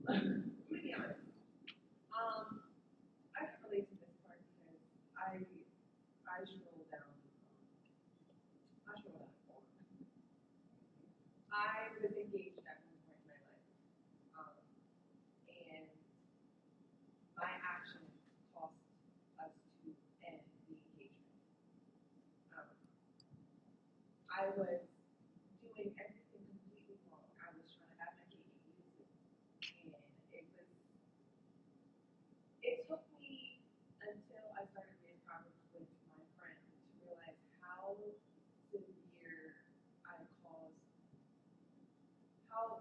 Let me be honest. I can relate to this part because I stroll down. I stroll down. I was engaged at one point in my life, and my actions caused us to end the engagement. Um, I was doing everything completely wrong. I was trying to have my cake and eat it too, and it took me until I started being problems with my friends to realize how severe I caused, how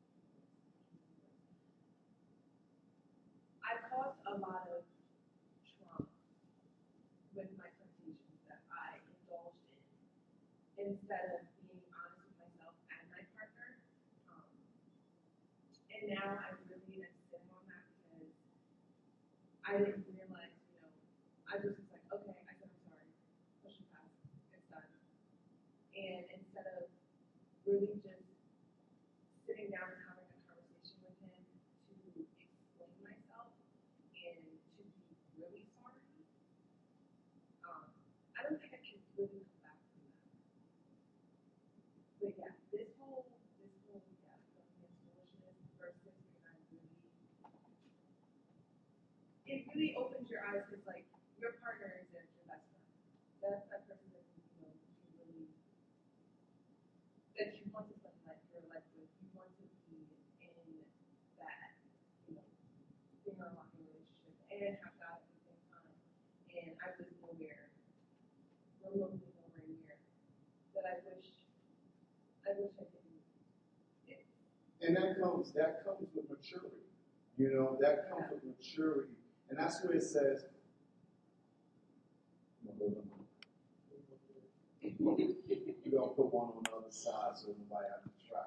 I caused a lot of trauma with my temptations that I indulged in instead of being honest with myself and my partner. Um, and now I really am sitting on that because I didn't realize, I just was like, okay, I said I'm sorry, push it past, it's done. And instead of really just sitting down and having a conversation with him to explain myself and to be really sorry, I don't think I can really come back from that. But yeah, yeah, something is foolishness versus when I really, it really opens your eyes because like your partner is your best friend. That's that person that you really that you want to spend like your life with. You want to be in that, you know, finger locking relationship and have God at the same time. And I was remotely nowhere near that I wish I didn't. It, And that comes with maturity. That comes with maturity. And that's where it says, you're going to put one on the other side so nobody has to try.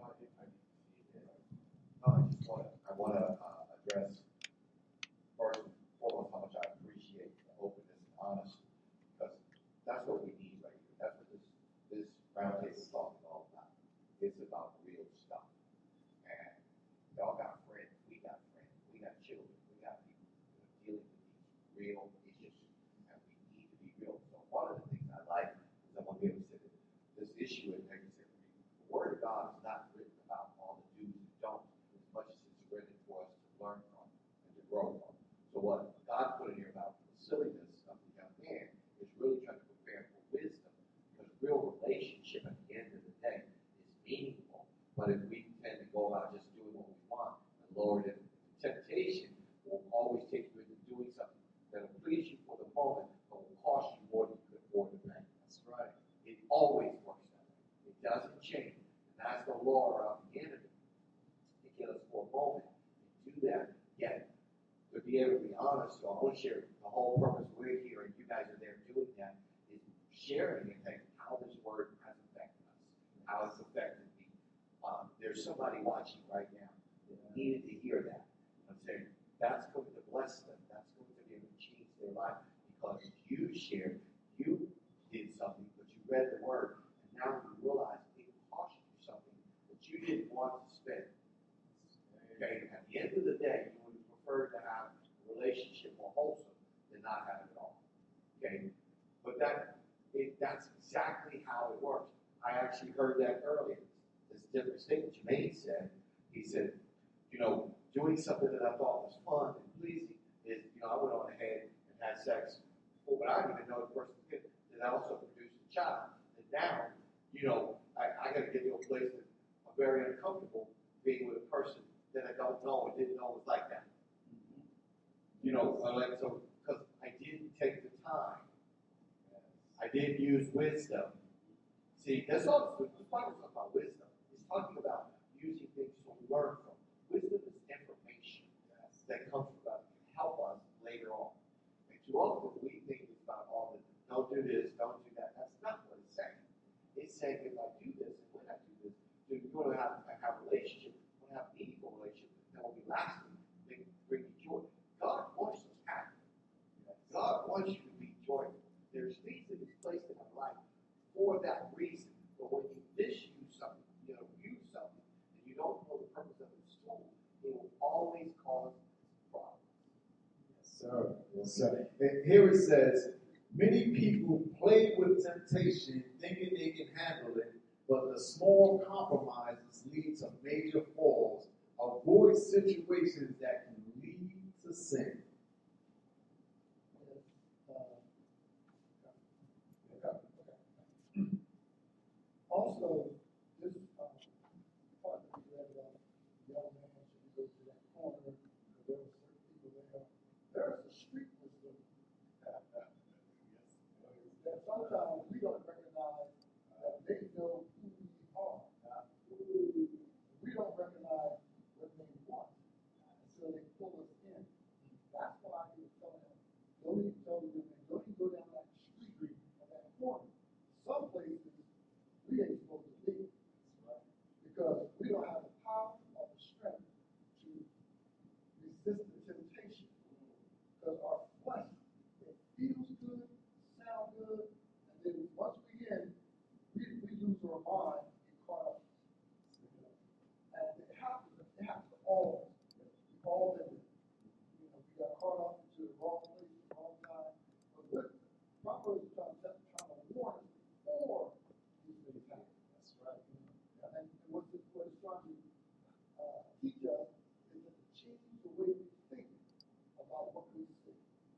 I want to address first and foremost how much I appreciate the openness and honesty, because that's what we need right here. That's what this round table is talking all about. It's about real stuff. And y'all got friends, we got children, we got people who are dealing with these real issues, and we need to be real. So one of the things I like is I want to be able to say that this issue, and like I said, the Word of God is not written about all the do's and don'ts as much as it's written for us to learn from and to grow from. So what God put in here about the silliness of the young man is really trying to prepare for wisdom, because real relationship at the end of the day is meaningful. But if we tend to go about just doing what we want, and Lord, if temptation will always take you into doing something that will please you for the moment, but will cost you more than you could afford to pay. That's right. It always works that way. It doesn't change. And that's the law of the enemy. To get us for a moment and do that. Yet, to be able to be honest, so I want to share the whole purpose we're here, and you guys are there doing that, is sharing and saying how this word has affected us, how it's affected me. There's somebody watching right now that needed to hear that. I'm saying that's going to bless them. That's going to be able to change their life, because you shared, you did something, but you read the word, and now you realize it cost you something that you didn't want to spend. Okay, at the end of the day, you would prefer to have a relationship more wholesome than not have it at all. Okay, but that's exactly how it works. I actually heard that earlier. This different statement Jermaine said. He said, doing something that I thought was fun and pleasing is, I went on ahead and had sex before, but I didn't even know the person did. That I also produced a child. And now, I got to get to a place that I'm very uncomfortable being with a person that I don't know and didn't know was like that. So because I didn't take the time. I didn't use wisdom. See, that's all this Bible is about wisdom. It's talking about using things to learn from. Wisdom is information that comes from God, can help us later on. And too often we think it's about all the don't do this, don't do that. That's not what it's saying. It's saying if I do this and when I do this, then you're going to have a relationship, you're going to have a meaningful relationship that will be lasting, that will bring you joy. God wants us happy. God wants you to be joyful. There's things that He's placed in our life for that reason. But when you misuse something, use something, and you don't know the purpose of its tool, it will sir. Yes, sir. And here it says, many people play with temptation thinking they can handle it, but the small compromises lead to major falls. Avoid situations that can lead to sin. Also, this part that we read about the young man should go to that corner because there were certain people there. There's a street wisdom that sometimes we don't recognize that they know who we are. We don't recognize what they want until they pull us in. That's why he was telling them, don't even tell them, don't even go down that street or that corner. Some places we ain't supposed to be. Right? Because we don't have the power or the strength to resist the temptation. Because our flesh, it feels good, sounds good, and then once we in, we lose our mind and caught up. And it happens to all of us. We all did it. We got caught up into the wrong place at the wrong time. But what Proverbs is trying to warn us before these things happen. That's right. And what it's trying to teach us is to change the way we think about what we see.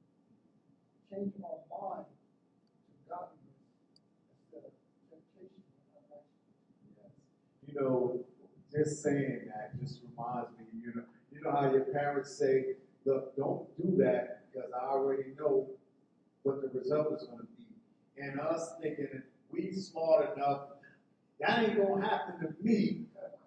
Change our mind to godliness instead of temptation and unrighteousness. Yes. Just saying that just reminds me, you know how your parents say, look, don't do that because I already know what the result is going to be. And us thinking that we smart enough, that ain't going to happen to me.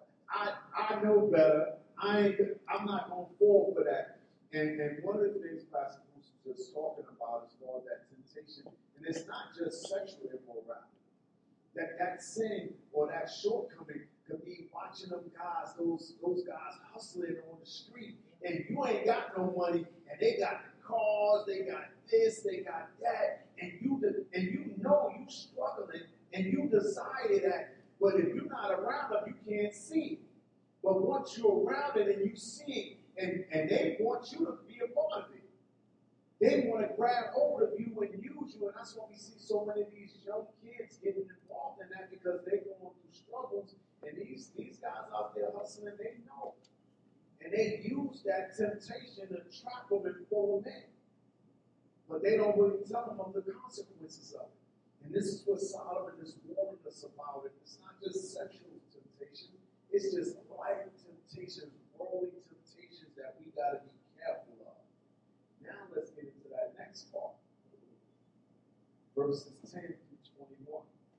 I know better. I'm not going to fall for that. And one of the things Pastor Bruce was just talking about is all that temptation. And it's not just sexual immorality. That sin or that shortcoming could be watching them guys, those guys hustling on the street, and you ain't got no money, and they got the cars, they got this, they got that, and you know you struggling, and you desire that, but if you're not around them, you can't see. But once you're around it and you see it, and they want you to be a part of it. They want to grab hold of you and use you, and that's why we see so many of these young kids getting involved in that because they're going through struggles, and these guys out there hustling, they know. And they use that temptation to trap them and pull them in. But they don't really tell them of the consequences of it. And this is what Solomon is warning us about. It's not just sexual temptation, it's just life temptations, worldly temptations that we got to be careful of. Now let's get into that next part. Verses 10 through 21.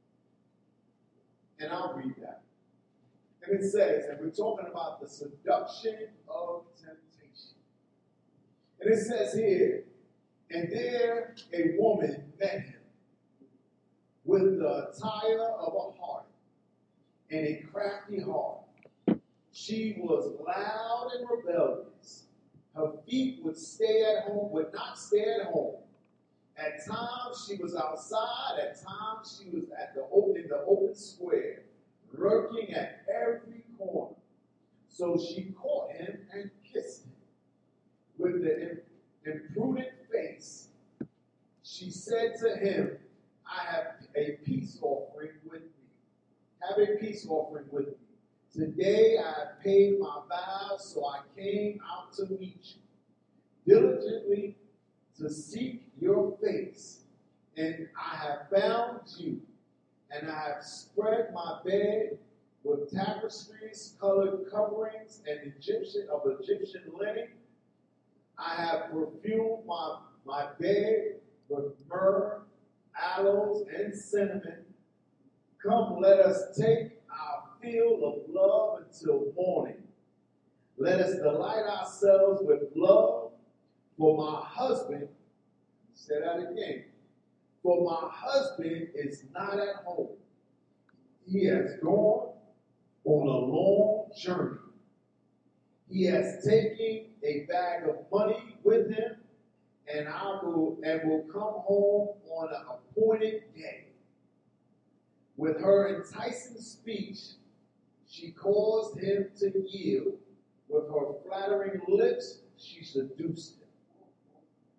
And I'll read that. And it says, and we're talking about the seduction of temptation. And it says here, and there a woman met him with the attire of a harlot and a crafty heart. She was loud and rebellious. Her feet would not stay at home. At times she was outside, at times she was in the open square, lurking at every corner. So she caught him and kissed him. With the imprudent face, she said to him, I have a peace offering with me. Have a peace offering with me. Today I have paid my vows, so I came out to meet you, diligently to seek your face. And I have found you, and I have spread my bed with tapestries, colored coverings, and Egyptian linen. I have perfumed my bed with myrrh, aloes, and cinnamon. Come, let us take our fill of love until morning. Let us delight ourselves with love, for my husband, say that again, for my husband is not at home. He has gone on a long journey. He has taken a bag of money with him, and will come home on an appointed day. With her enticing speech, she caused him to yield. With her flattering lips, she seduced him.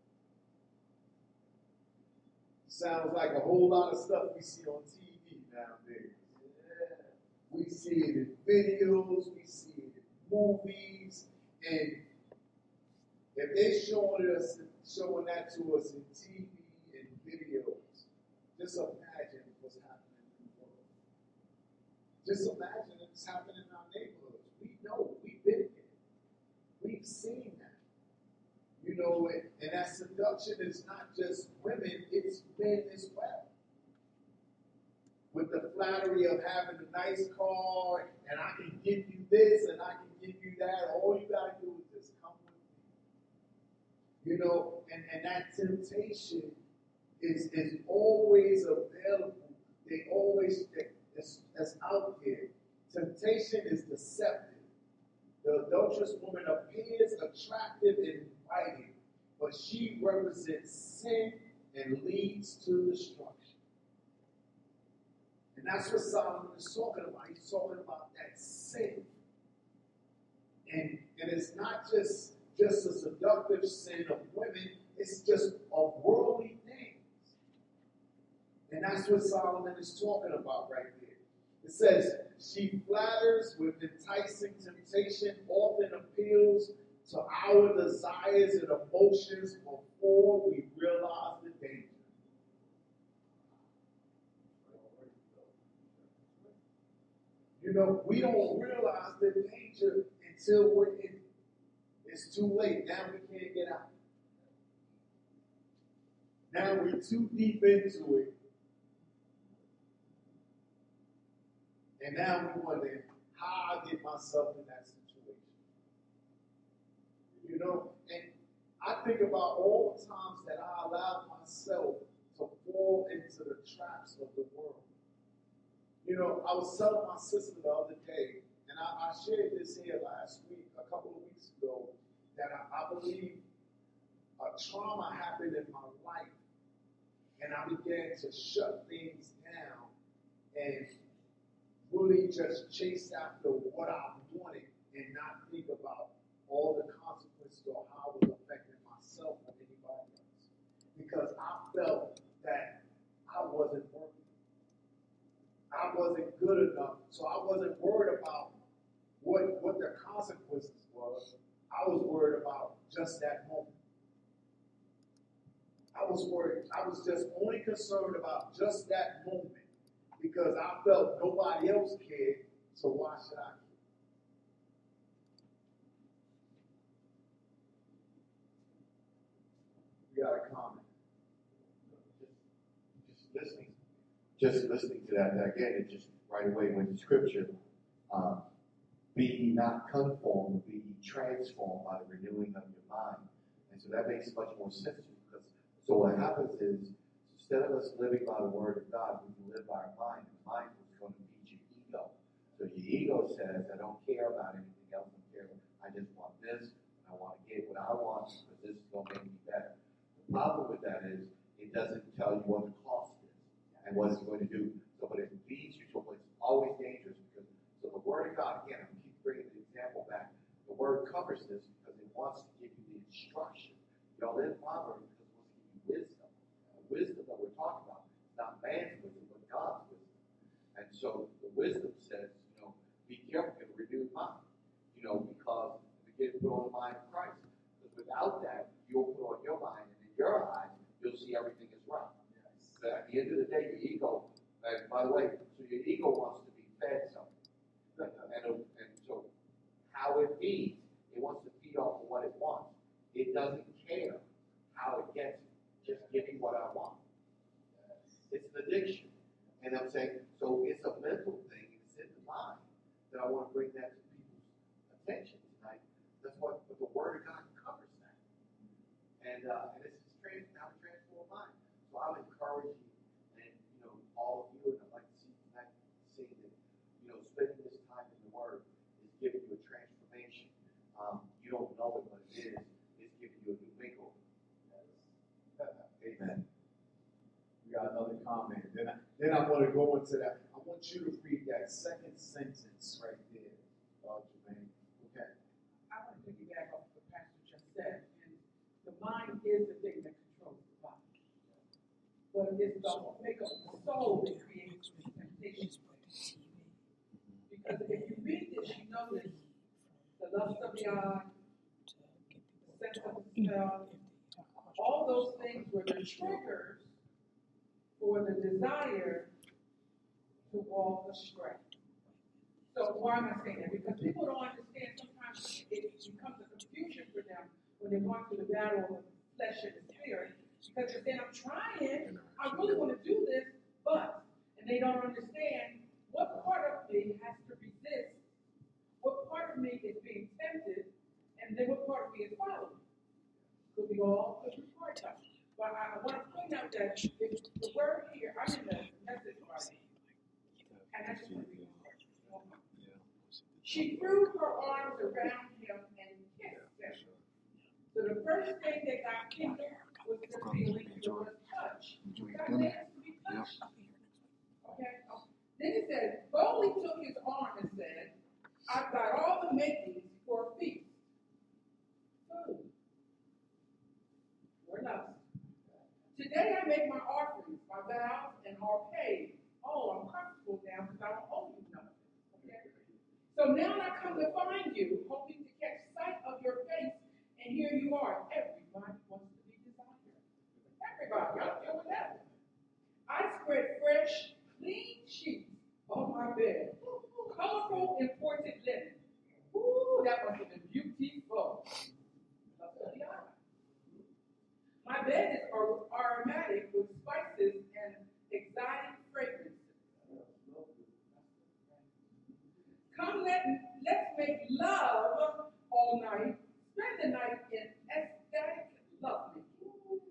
Sounds like a whole lot of stuff we see on TV nowadays. We see it in videos, we see it in movies, and if they're showing that to us in TV and videos, just imagine what's happening in the world. Just imagine what's happening in our neighborhoods. We know, we've been there. We've seen that. You know, and that seduction is not just women, it's men as well. With the flattery of having a nice car, and I can give you this, and I can give you that. All you got to do is just come with me. You know, and that temptation is always available. They always, that's out there. Temptation is deceptive. The adulterous woman appears attractive and inviting, but she represents sin and leads to destruction. And that's what Solomon is talking about. He's talking about that sin. And it's not just a seductive sin of women, it's just of worldly things. And that's what Solomon is talking about right there. It says, she flatters with enticing temptation, often appeals to our desires and emotions before we realize the danger. You know, we don't realize the danger until it's too late. Now we can't get out. Now we're too deep into it. And now we wonder how I get myself in that situation. You know, and I think about all the times that I allowed myself to fall into the traps of the world. You know, I was telling my sister the other day, and I shared this here last week, a couple of weeks ago, that I believe a trauma happened in my life, and I began to shut things down and really just chase after what I wanted and not think about all the consequences or how it was affecting myself or anybody else. Because I felt that I wasn't worthy. I wasn't good enough, so I wasn't worried about what the consequences was. I was worried about just that moment. I was just only concerned about just that moment because I felt nobody else cared, so why should I care? You got a comment? Just listening to that again, it just right away went to scripture. Be ye not conformed, be ye transformed by the renewing of your mind. And so that makes much more sense to me because so what happens is instead of us living by the word of God, we can live by our mind. The mind is going to feed your ego. So your ego says, I don't care about anything else. I just want this, and I want to get what I want because this is going to make me better. The problem with that is it doesn't tell you what the cost is and what it's going to do. So, but it leads you to a place. It's always dangerous because so the word of God, again, I keep bringing the example back. The word covers this because it wants to give you the instruction. Y'all in Proverbs because it wants to give you wisdom. The wisdom that we're talking about is not man's wisdom, but God's wisdom. And so the wisdom says, be careful, get a renewed mind. Because begin to put on the mind of Christ. Because without that, you'll put on your mind, and in your eyes, you'll see everything is right. So at the end of the day, your ego, and by the way, so your ego wants to be fed something. And so how it feeds, it wants to feed off of what it wants. It doesn't care how it gets it. Just give me what I want. It's an addiction. And I'm saying, so it's a mental thing, it's in the mind, that I want to bring that to people's attention tonight. That's what the Word of God covers that. And it's how to transform mind. So I'm encouraging and all of you, and I'd like to see tonight, seeing that spending this time in the Word is giving you a transformation. You don't know it, but it is. It's giving you a new makeover. Amen. We got another comment. Then I'm going to go into that. I want you to read that second sentence right there, Jermaine. Okay. I want to piggyback off what Pastor just said. And the mind is the thing that controls the body. but it's the makeup of the soul that creates temptation. Because if you read this, you notice the lust of the eye, the sense of the smell, all those things were the triggers for the desire to walk astray. So why am I saying that? Because people don't understand. Sometimes it becomes a confusion for them when they're going through the battle of the flesh and the spirit. Because they're saying, I'm trying, I really want to do this, but, and they don't understand what part of me has to resist, what part of me is being tempted, and then what part of me is following. Could be all, could be part of it. But I want to point out that if the word here, I'm in the message Bible, and I just want to be she threw her arms around him and kissed him. So the first thing that got kindled was the feeling, was touch. God made us to be touched. Okay? Then it said, boldly took his arm and said, I've got all the makings for a feast. Food. For lust. Today I make my offerings, my vows, and are paid. Oh, I'm comfortable now because I don't owe you nothing. Okay? So now I come to find you, hoping to catch sight of your face, and here you are. Everybody wants to be desired. Everybody, y'all deal with that. I spread fresh, clean sheets on my bed, colorful imported linen. Ooh, that must have been beautiful. My bed is aromatic with spices and exotic fragrances. Come, let's make love all night. Spend the night in ecstatic lovemaking.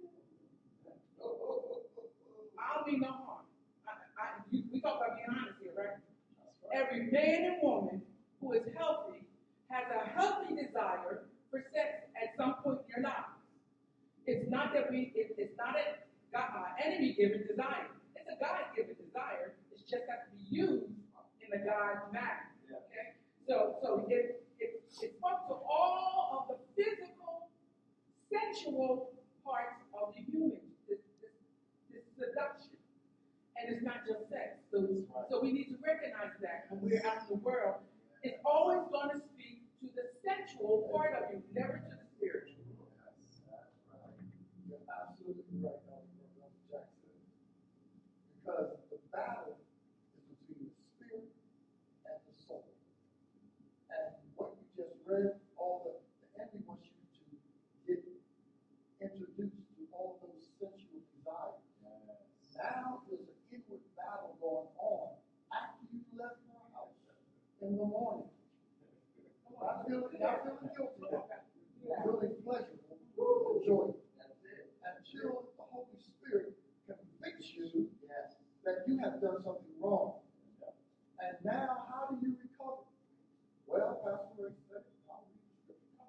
I don't mean no harm. We talk about being honest here, right? Every man and woman who is healthy has a healthy desire for sex at some point in your life. It's not that it's not a enemy-given desire. It's a God-given desire. It's just has to be used in the God manner. Okay? So it's spoke to all of the physical, sensual parts of the human, this seduction. And it's not just sex. So we need to recognize that when we're out in the world. It's always going to speak to the sensual part of you, never to the spiritual. You're absolutely right, Dr. Jackson. Because the battle is between the spirit and the soul. And what you just read, the enemy wants you to get introduced to all those sensual desires. Now there's an inward battle going on after you left your house in the morning. Not feeling guilty, feeling pleasurable and joyful. Until the Holy Spirit convicts you that you have done something wrong. And now, how do you recover? Well, Pastor Rick said, I'll read the scripture.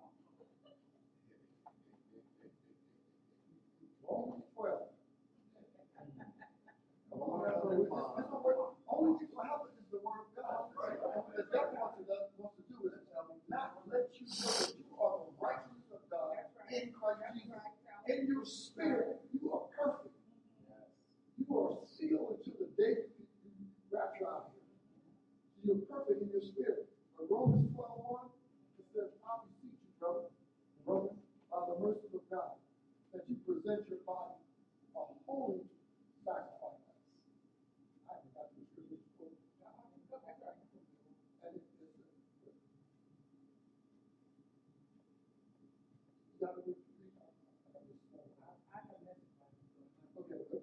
Romans 12. Come on, only thing will help is the word of God. The devil wants to do is not let you know that you are the righteousness of God in Christ Jesus. In your spirit, you are perfect. You are sealed until the day you rapture out here. You're perfect in your spirit. But Romans 12:1, it says, I beseech you, brother, by the mercy of God, that you present your body a holy sacrifice. I forgot to do this before. And it says, you got to read. Okay.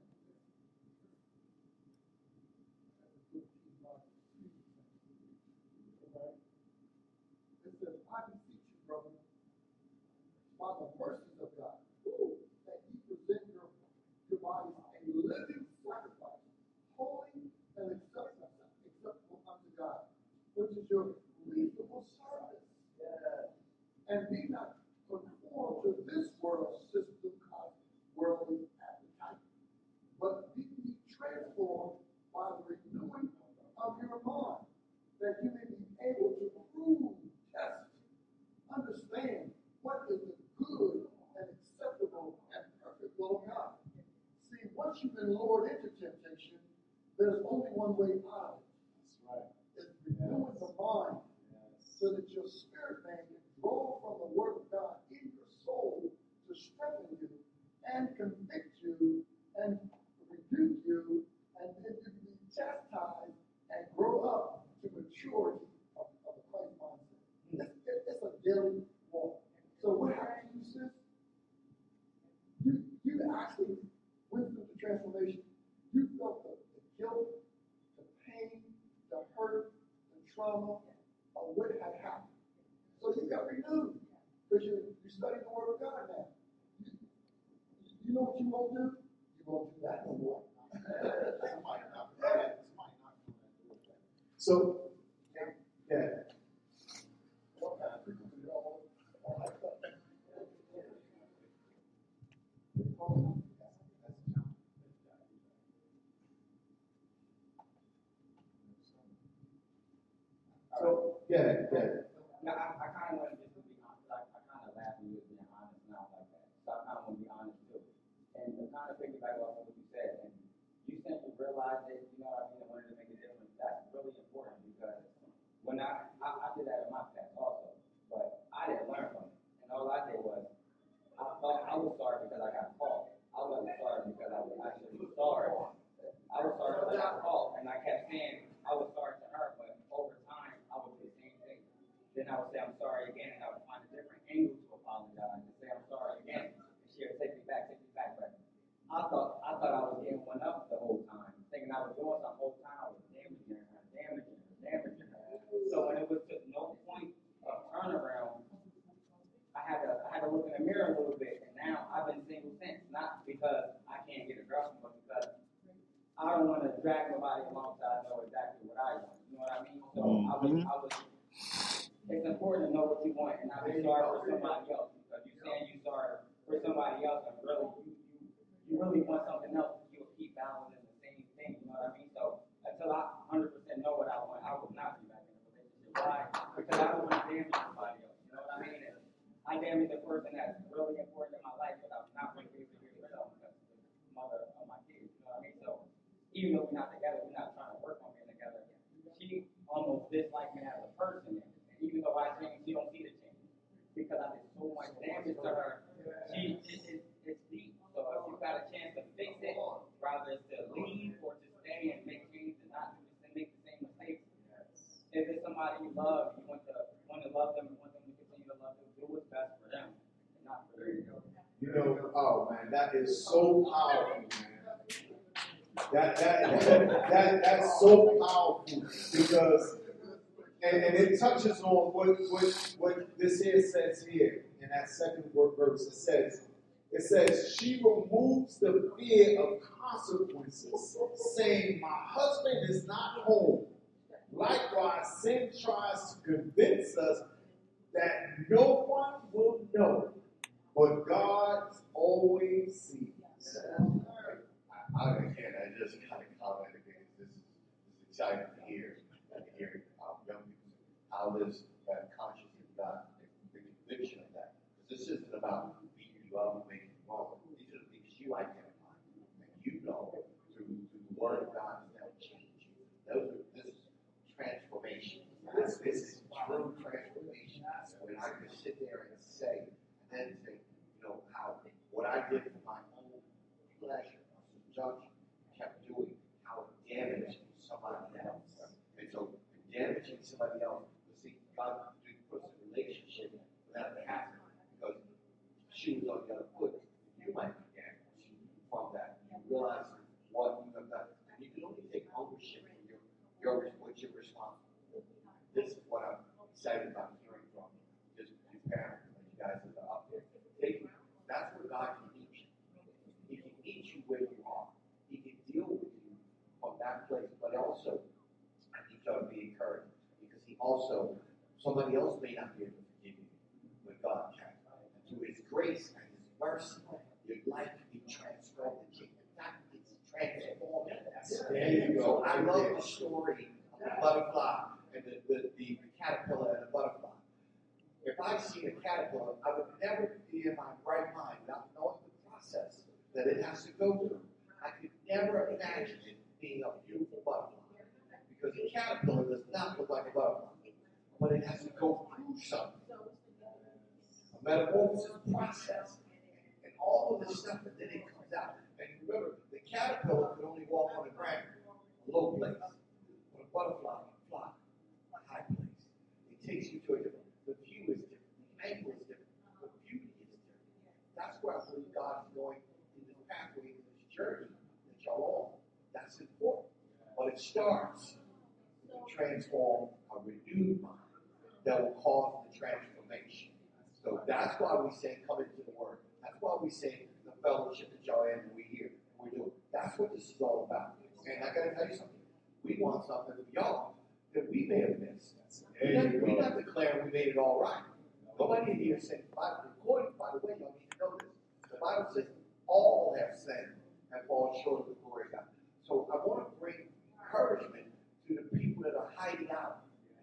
It says, I beseech you, brother, by the mercies of God, that you present your bodies a living sacrifice, holy and acceptable unto God, which is your reasonable service. And be not conformed to this world system of worldly appetite, but be ye transformed by the renewing of your mind, that you may be able to prove, test, understand what is the good and acceptable and perfect will of God. See, once you been lured into temptation, there's only one way out of it. That's right. It's renewing the mind so that your spirit man can draw from the word of God in your soul to strengthen you and convict you and rebuke you, and then you can be chastised and grow up to maturity of the Christ mindset. It's a daily walk. So what happened to you, sis? You actually went through the transformation. You felt the guilt, the pain, the hurt, the trauma of what had happened. So you got renewed because you studied the Word of God now. You know what you won't do? You won't do that no more. So, yeah. So, yeah. No, I kind of want to just be honest. I kind of laugh at you being honest now like that. So I kind of want to be honest too. And to kind of piggyback off of what you said, and you simply realize that, you know what I mean, and wanted to make a difference. That's really important because when I did that in my past also, but I didn't learn from it. And all I did was, I thought I was sorry because I got caught. I wasn't sorry because I was actually sorry. I was sorry because I got caught, and I kept saying I was sorry to her, but over time, I would do the same thing. Then I would say I'm sorry again, and I would find a different angle to apologize and say I'm sorry again. And she would take me back. But I thought I was getting one up the whole time, thinking I was doing something the whole time. I was damaging her. So when it was to no point of turnaround, I had to look in the mirror a little bit, and now I've been single since. Not because I can't get a girlfriend, but because I don't want to drag nobody along so I know exactly what I want. You know what I mean? So I was. It's important to know what you want and not be sorry for somebody else. Because you're saying you're sorry for somebody else, and really you really want something else, you'll keep balancing the same thing. You know what I mean? So until I 100% know what I want, I will not be back in a relationship. Why? Because I don't want to damage somebody else. You know what I mean? And I damage the person that's really important in my life, but I'm not going to be able to get rid of them because it's the mother of my kids. You know what I mean? So even though we're not together, we're not trying to work on being together. She almost disliked me as a person. And even though I changed, she don't see the change. Because I did so much damage to her. It's deep. So if you got a chance to fix it, rather to leave or to stay and make changes and not make the same mistakes. If it's somebody you love, you want to love them and want them to continue to love them, do what's best for them and not for you. You know, oh man, that is so powerful, man. That's so powerful because and it touches on what this here says here in that second verse. It says she removes the fear of consequences, saying, "My husband is not home." Likewise, sin tries to convince us that no one will know, but God always sees. I just kind of commented because this is exciting to hear young people how this consciousness got the conviction of that. Because this isn't about beating you up and making you wrong. These are the things you identify and you know through the Word of God is now changing. This is transformation. This is true transformation. When I can sit there and say, how what I did for my own pleasure, judgment, kept doing, how it damaged somebody else. And so damaging somebody else, see, God puts a relationship without it happening because she was on the other foot. You might be damaged from that. You realize what you have done. And you can only take ownership for what you're responsible for. This is what I'm excited about hearing from just your parents and you guys that are up there. That's where God can meet you. He can meet you where you are. He can deal with you from that place. But also, I need y'all to be encouraged because he also, somebody else may not be able to forgive you, but God can. And through his grace and his mercy, your life can be transformed. In fact, it's transformed. There you go. So I love the story of the butterfly and the caterpillar and the butterfly. If I see a caterpillar, I would never be in my right mind without knowing the process that it has to go through. I could never metamorphosis process, and all of this stuff, and then it comes out. And remember, the caterpillar could only walk on the ground, a low place. But a butterfly can fly, a high place. It takes you to a different, the view is different, the angle is different, the beauty is different. That's where I believe God is going in this pathway, in this journey that y'all on. That's important. But it starts to transform a renewed mind that will cause the transformation. So that's why we say come into the Word. That's why we say the fellowship that y'all in, we hear, we do. That's what this is all about. And I got to tell you something. We want something of y'all that we may have missed. We're not declaring we made it all right. Nobody in here said, by the way, y'all need to know this. The Bible says all have sinned and fall short of the glory of God. So I want to bring encouragement to the people that are hiding out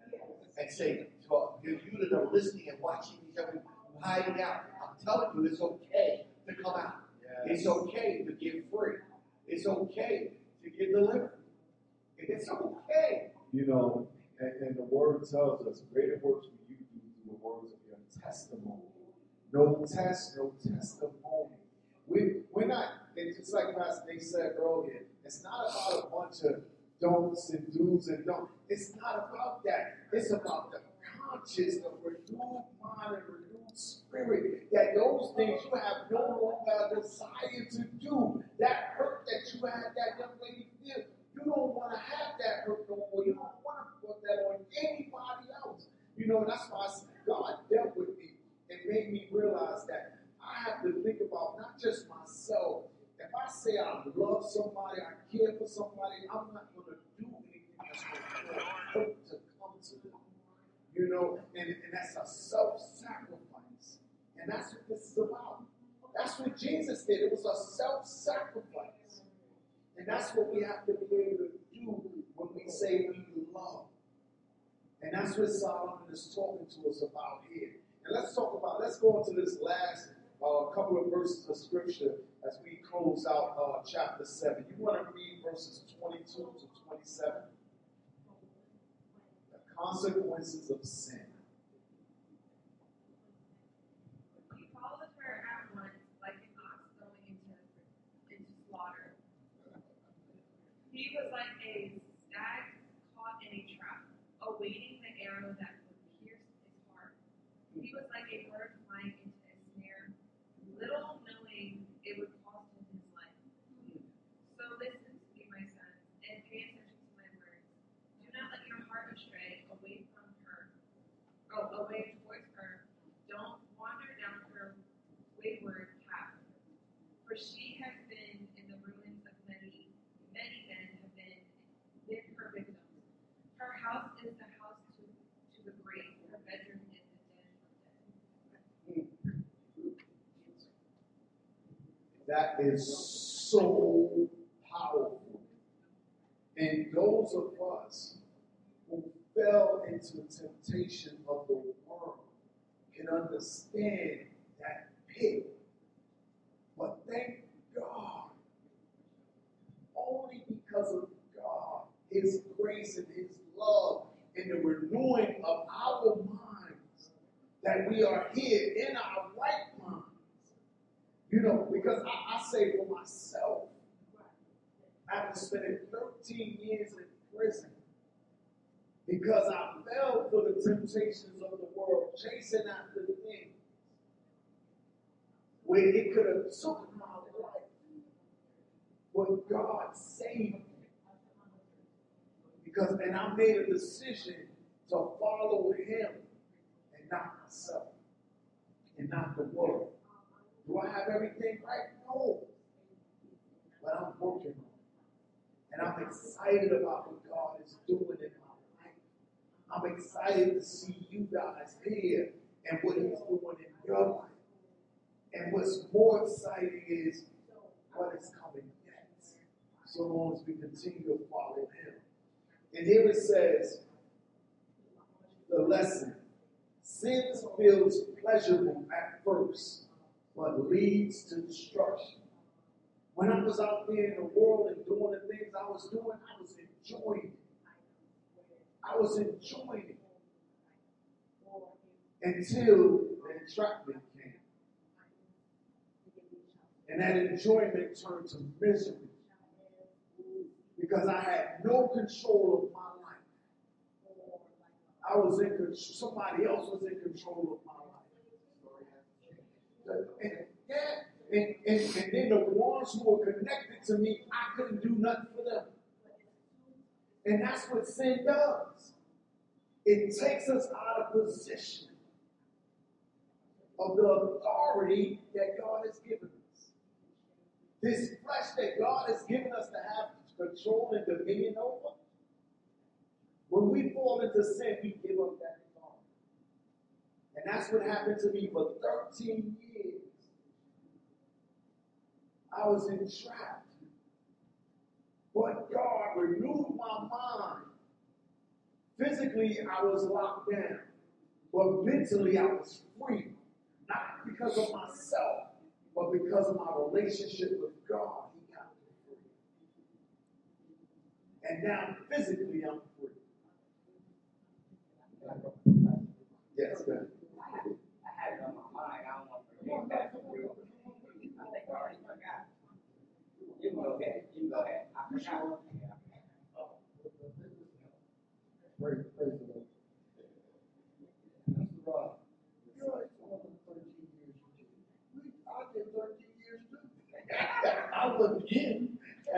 and say, to you that are listening and watching these young people hiding out, I'm telling you, it's okay to come out. It's okay to get free. It's okay to get delivered. It's okay. You know, and the word tells us, greater works will you do through the words of your testimony. No test, no testimony. We're not, it's just like Pastor Nate said earlier, it's not about a bunch of don'ts and do's and don'ts. It's not about that. It's about the conscious, the renewed mind and renewed spirit, that those things you have no longer a desire to do. That hurt that you had, that young lady feel, you don't want to have that hurt no more. You don't want to put that on anybody else. You know, that's why God dealt with me and made me realize that I have to think about not just myself. If I say I love somebody, I care for somebody, I'm not going to do anything that's going to hurt to come to them. You know, and that's a self-sacrifice. And that's what this is about. That's what Jesus did. It was a self-sacrifice. And that's what we have to be able to do when we say we love. And that's what Solomon is talking to us about here. And let's go into this last couple of verses of scripture as we close out chapter 7. You want to read verses 22 to 27? The consequences of sin. He followed her at once like an ox going into slaughter. He was like a stag caught in a trap, awaiting the arrow that would pierce his heart. He was like a bird flying into a snare, little knowing it would cost him his life. So listen to me, my sons, and pay attention to my words. Do not let your heart astray away towards her. Don't wander down her wayward path. For she has been in the ruins of many men have been her victims. Her house is the house to the grave. Her bedroom is the den of death. That is so powerful. And those of us who fell into the temptation of the world can understand that pit. But thank God, only because of God, His grace and His love and the renewing of our minds, that we are here in our right minds. You know, because I say for myself, after spending 13 years in prison, because I fell for the temptations of the world, chasing after the things where it could have took my life. But God saved me. And I made a decision to follow Him and not myself and not the world. Do I have everything right? No. But I'm working on it. And I'm excited about what God is doing in my life. I'm excited to see you guys here and what He's doing in your life. And what's more exciting is what is coming next, so long as we continue to follow Him. And here it says, the lesson. Sin feels pleasurable at first, but leads to destruction. When I was out there in the world and doing the things I was doing, I was enjoying it. I was enjoying it. Until the entrapment came. And that enjoyment turned to misery because I had no control of my life. I was in control, somebody else was in control of my life. And then the ones who were connected to me, I couldn't do nothing for them. And that's what sin does. It takes us out of position of the authority that God has given us. This flesh that God has given us to have control and dominion over, when we fall into sin, we give up that authority. And that's what happened to me for 13 years. I was entrapped. But God renewed my mind. Physically, I was locked down. But mentally, I was free. Not because of myself, but because of my relationship with God. He got me free. And now, physically, I'm free. Yes, good. I had it on my mind. I don't want to forget that. I think I already forgot. You can go ahead. You can go ahead. I forgot. Praise the Lord. Mr. Rob, you're already told them 13 years you did. I did 13 years too. I wasn't in.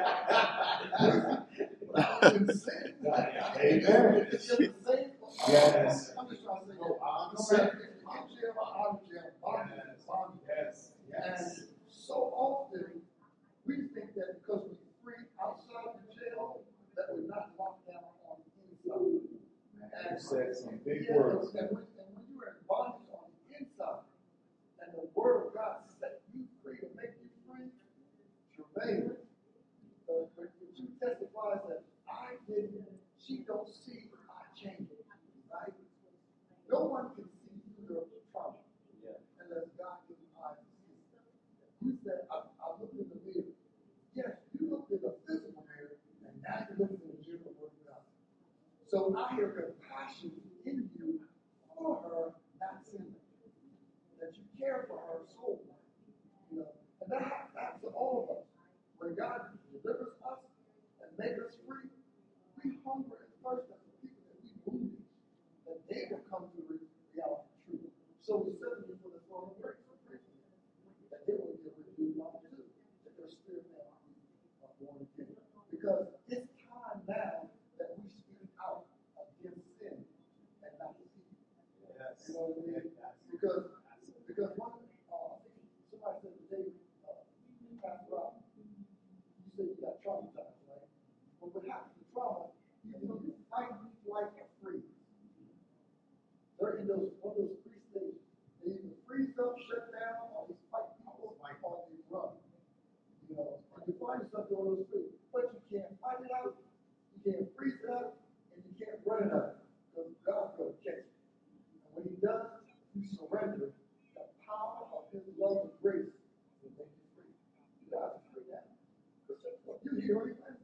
But I was in sin. Amen. It's just the same. Yes. I'm just trying to say, No, I'm no saying. matter if you're in jail or out of jail, bondage. Yes. And so often, we think that because we're free outside the jail, that we're not locked down on the inside. You said some big Yeah, words. and when you're in bondage on the inside, and the word of God set you free to make you free, Jermaine, the two testifies that I didn't, she don't see I changed, right? No one can see through your trauma unless God gives you eyes to see. You said, I looked in the mirror. Yes, you looked in the physical mirror, and now you're looking in the mirror of God. So I hear compassion in you for her not sinning. That you care for her soul. You know, and that happens to all of us. When God delivers us and makes us free, we hunger and thirst after people that we wounded, that they will come to the reality of truth. So we set them before the throne of grace, that they will get renewed mind too, that their spirit may be born again. Because it's time now that we speak out against sin and not deceit. Yes. You know what I mean? Because one, somebody said today, Pastor Rob, you said you got traumatized, right? But what happens to trauma, either you fight, flight, or freeze. They're in one of those three stages. They either freeze up, shut down, or they fight people, or they run. You know, and you find yourself doing those three. But you can't fight it out, you can't freeze it out, and you can't run it out. Because God's going to catch you. And when He does, you surrender. The power of His love and grace will make you free. You guys are free now. You hear anything?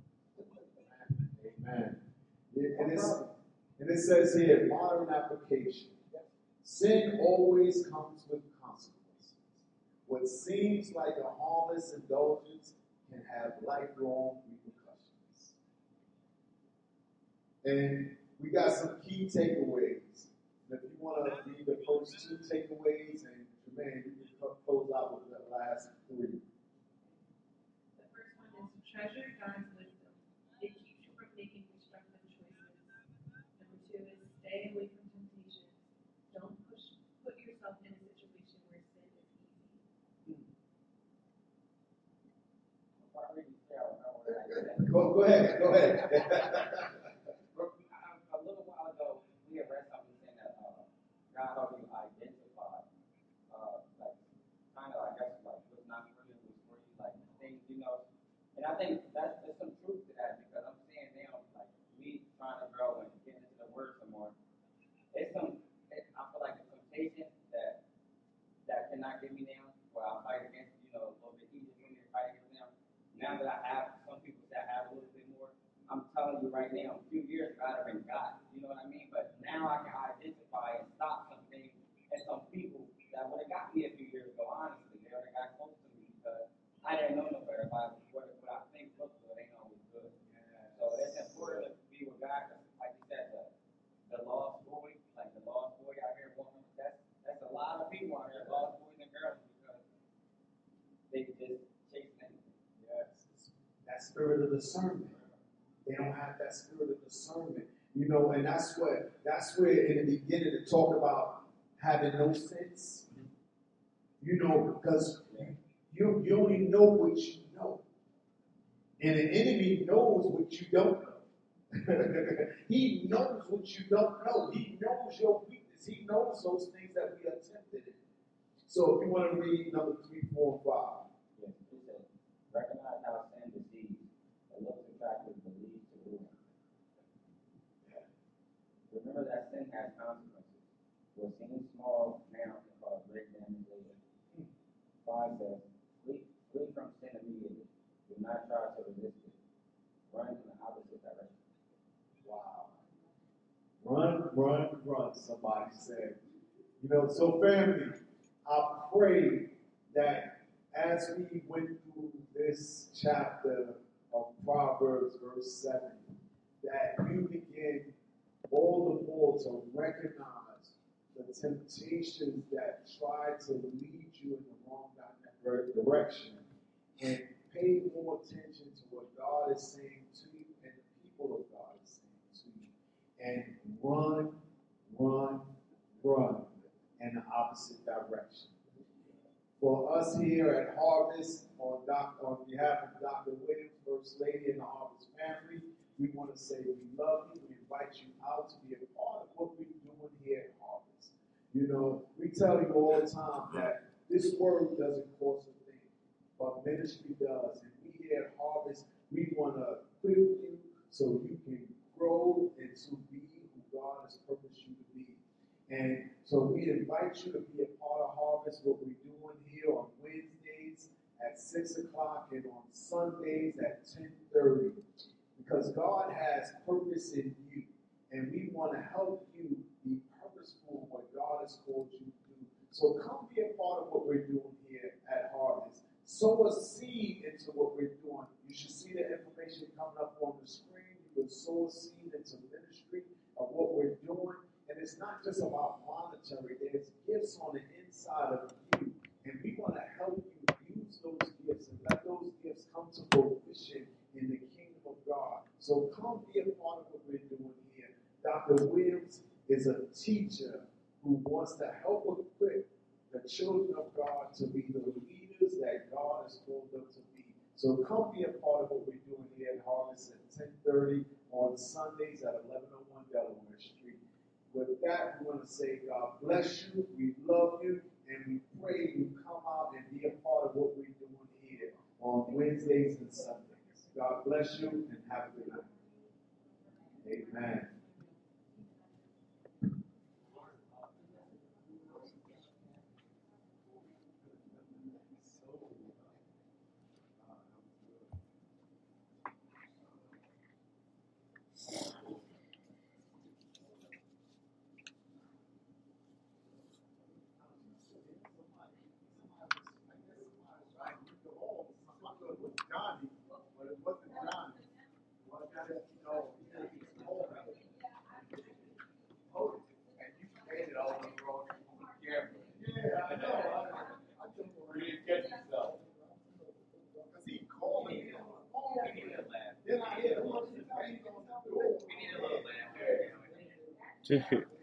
Amen. And it says here, modern application. Sin always comes with consequences. What seems like a harmless indulgence can have lifelong repercussions. And we got some key takeaways. And if you want to read the first two takeaways, and Jermaine, you can close out with the last three. The first one is treasure God's wisdom. It keeps you from making destructive choices. Number two is stay away from temptation. Don't put yourself in a situation where sin is easy. Go ahead. A little while ago, we had read something saying that God helped you identify, like, kind of, I guess, like, what's not for you, what's for you, like, things, you know. And I think there's some truth to that because I'm seeing now, like, me trying to grow and get into the Word some more. I feel like a temptation that cannot get me down, where I fight against, you know, a little bit easier for me to fight against now. Now that I have, some people say I have a little bit more, I'm telling you right now, a few years ago, I'd have been got, you know what I mean? But now I can identify and stop some things and some people that would have got me a few years ago, honestly. They would have got close to me because spirit of discernment. They don't have that spirit of discernment. You know, and that's where in the beginning it talked about having no sense. You know, because you only know what you know. And the enemy knows what you don't know. He knows what you don't know. He knows your weakness. He knows those things that we are tempted in. So if you want to read number 3, 4, and 5. Yes, it says, recognize how sin deceives, and looks attractive but leads to ruin. Remember that sin has consequences. What seems small now can cause great damage later. 5 says, flee from sin immediately. Do not try to resist it. Run in the opposite direction. Wow. Run, somebody said. You know, so family, I pray that as we went through this chapter of Proverbs, verse 7, that you begin all the more to recognize the temptations that try to lead you in the wrong direction and pay more attention to what God is saying to you and the people of God is saying to you. And run in the opposite direction. For us here at Harvest, on behalf of Dr. Williams, First Lady, and the Harvest family, we want to say we love you. We invite you out to be a part of what we're doing here at Harvest. You know, we tell you all the time that this word doesn't cost a thing, but ministry does. And we here at Harvest, we want to equip you so you can grow into be who God has purposed you to be. And so we invite you to be a part of Harvest, what we're doing here on Wednesdays at 6 o'clock and on Sundays at 10:30. Because God has purpose in you, and we want to help you be purposeful in what God has called you to do. So come be a part of what we're doing here at Harvest. Sow a seed into what we're doing. You should see the information coming up on the screen. You can sow a seed into ministry of what we're doing. And it's not just about monetary. There's gifts on the inside of you. And we want to help you use those gifts and let those gifts come to fruition in the kingdom of God. So come be a part of what we're doing here. Dr. Williams is a teacher who wants to help equip the children of God to be the leaders that God has called them to be. So come be a part of what we're doing here at Harvest at 10:30 on Sundays at 1101 Delaware Street. With that, we want to say God bless you, we love you, and we pray you come out and be a part of what we're doing here on Wednesdays and Sundays. God bless you and have a good night. Amen. Johnny, but it wasn't Johnny. Well, I gotta, he's old. Oh, and you made it all the wrong camera. Yeah, I know. I you didn't catch yourself. Because he called me. He needed a laugh. Then I hit him. He needed a little laugh.